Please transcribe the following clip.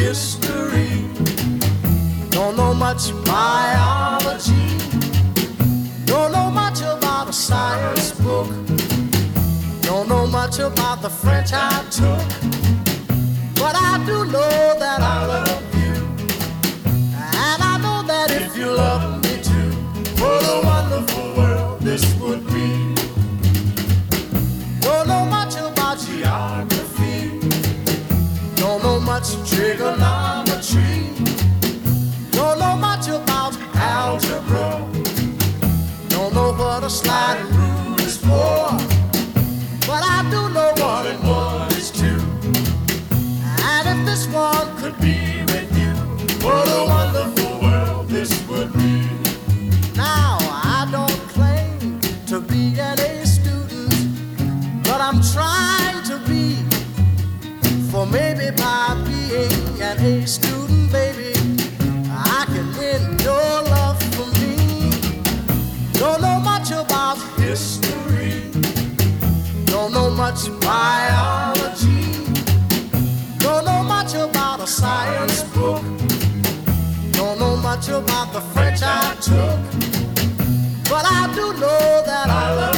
history. Don't know much biology. Don't know much about a science book. Don't know much about the French I took. But I do know that I love you. And I know that if you love me too, what a wonderful world this would be. Don't know much about geography. Don't know much trigonometry. Don't know much about algebra. Don't know what a sliding rule is for. But I do know 1 and 1 is 2. And if this one could be with you, what a wonderful world this would be. Now, I don't claim to be an A student, but I'm trying to be. For maybe by being an A student, baby, I can win your love for me. Don't know much about history. Don't know much biology. Don't know much about a science book. Don't know much about the French I took. But I do know that I love